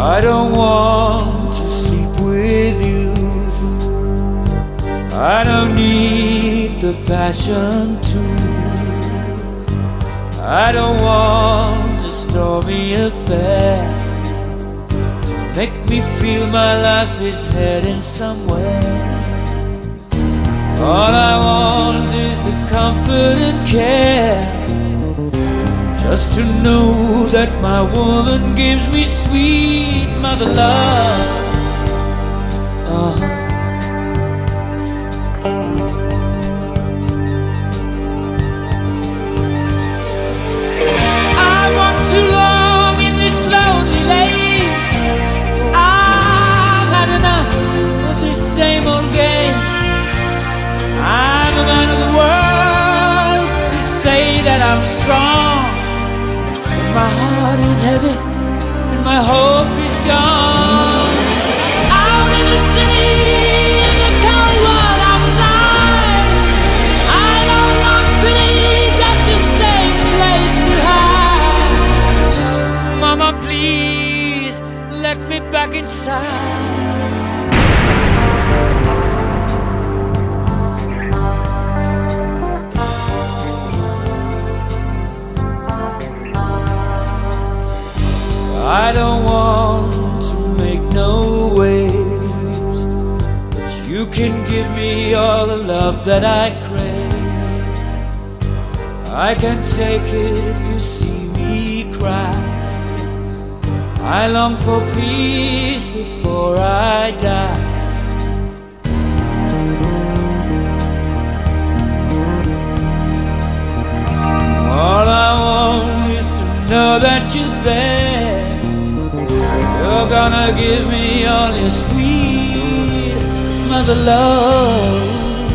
I don't want to sleep with you. I don't need the passion too. I don't want a stormy affair to make me feel my life is heading somewhere. All I want is the comfort and care, just to know that my woman gives me sweet mother love. I want too long in this lonely lane. I've had enough of this same old game. I'm a man of the world. They say that I'm strong. My heart is heavy and my hope is gone. Out in the city, in the cold world outside, I don't want pity, just a safe place to hide. Mama, please let me back inside. I don't want to make no waves, but you can give me all the love that I crave. I can take it if you see me cry. I long for peace before I die. All I want is to know that you're there. You're gonna give me all your sweet mother love.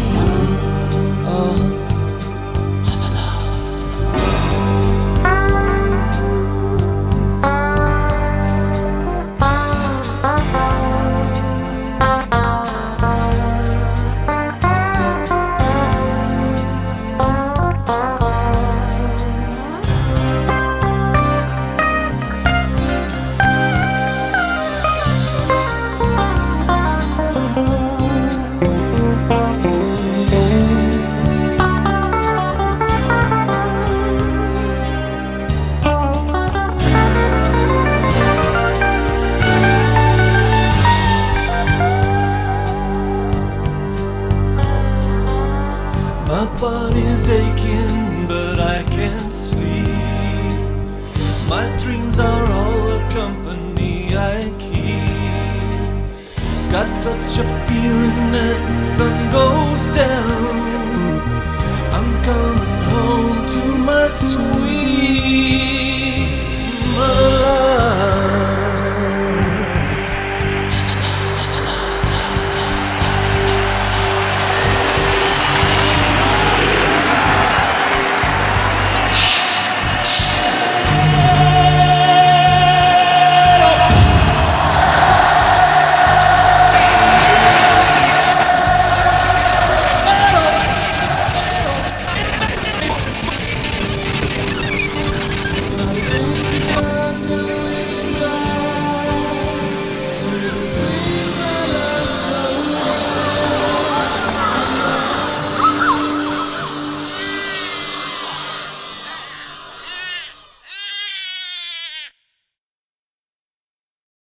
Oh, mother love. My body's aching, but I can't sleep. My dreams are all the company I keep. Got such a feeling as the sun goes down, I'm coming home to my sweet